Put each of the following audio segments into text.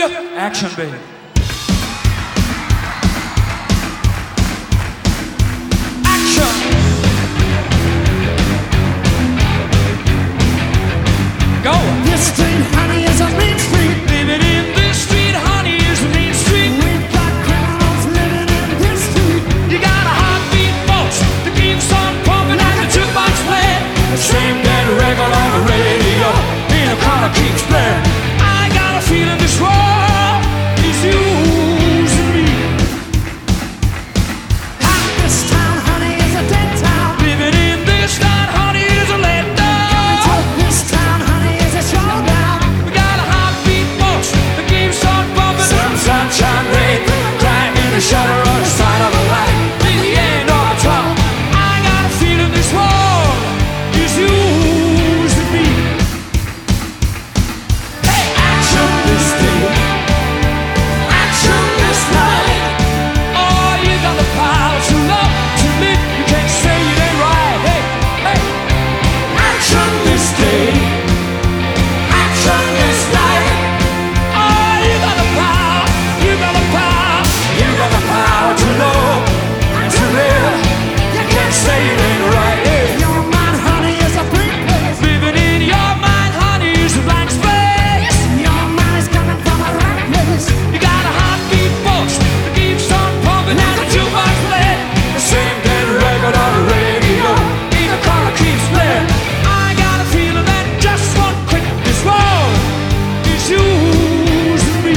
Action, baby. Action. Go. This street, honey, is a main street. Living in this street, honey, is the main street. We've got criminals living in this street. You got a heartbeat, folks, that keeps on pumping at the jukebox playing. The same dead record on the radio, in a car keeps playing. I got a feeling this world is using me. This town, honey, is a dead town. Living in this town, honey, is a letdown. This town, honey, is a showdown. We got a heartbeat, folks, that keeps on bumping. Some sunshine, rain, crying in the shutter on the side of the light. In the end of the tunnel, I got a feeling this world is using me. Hey, action this day, action this night. Oh, you got the power to love, to live. You can't say it ain't right. Hey, hey, action this day. Action this night. Oh, you got the power, you got the power, you got the power to love and to live. You can't say it ain't right. Hey. Your mind, honey, is a big place. Living in your mind, honey, is a blank space. Your mind is coming from a right place. You got a heartbeat, folks, that keeps on pumping at the jukebox playing. The same dead record on the radio, in the car keeps playing. I got a feeling that just one quick, this world is using me.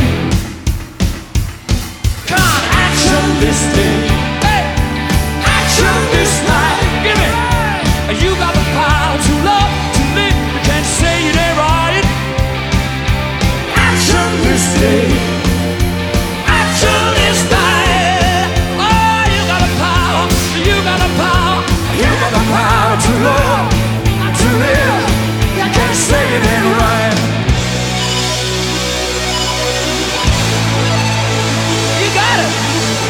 Come on, action this day, hey, action this night. Give me, you got the power to love, to live. You can't say it ain't right. Action this day. Action this night. Oh, you got the power, you got the power, you got the power to love, to live. You can't say it ain't right. You got it.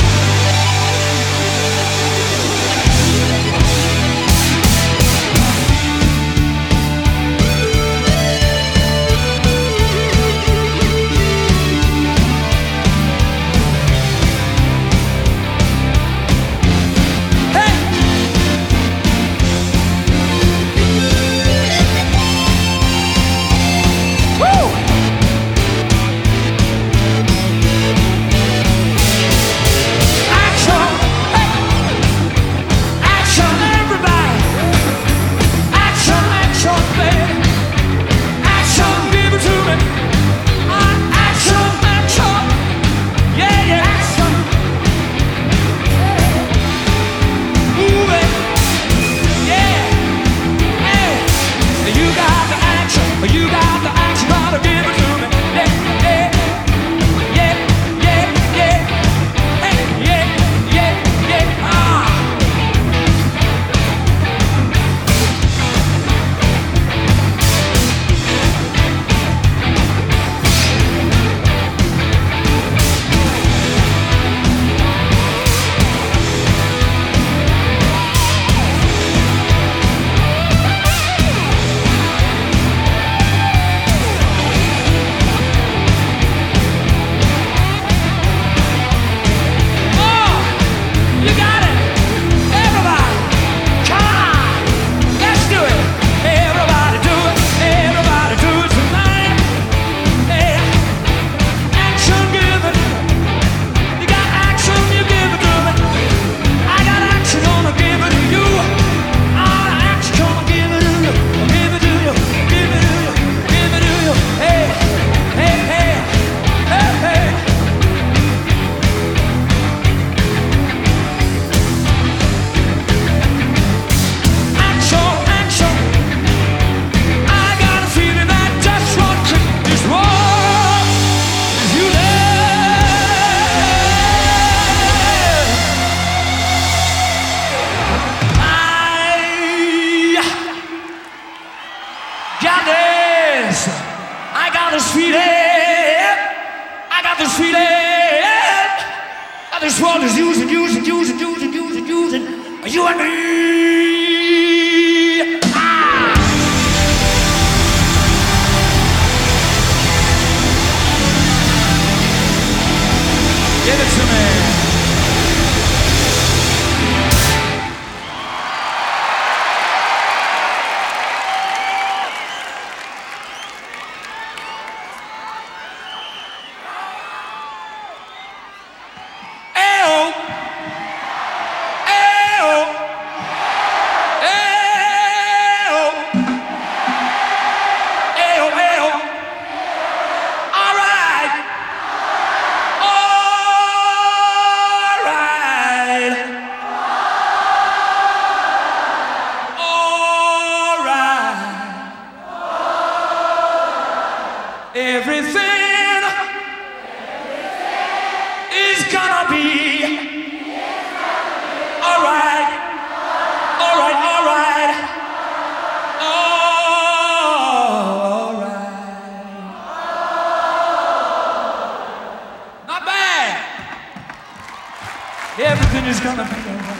Hey. Woo. Action. Hey. Action, everybody. Action, action, baby. Action, give it to me. Action, action. Yeah, yeah. Action. Move it. Yeah. Hey. You got the action. You got the action. Gotta give it to me. Yeah, yeah. Yeah, yeah, yeah. Hey, yeah, yeah, yeah. Ah. Oh, you got it. Everybody, come on. Let's do it. Everybody do it. Everybody do it tonight. Yeah. Action, give it. You got action, you give it to me. I got action, gonna give it to you. Action, gonna give it to you. Give it to you. Give it to you. Give it to you. Hey, hey, hey, hey, hey. Action, action. I got a feeling that just one trick this world is you there. I got this. I got this feeling. I got this feeling. That this world is using, using, using, using, using, using you and me. Ah! Everything is gonna be alright, alright, alright, alright. Not bad. Everything is gonna be alright.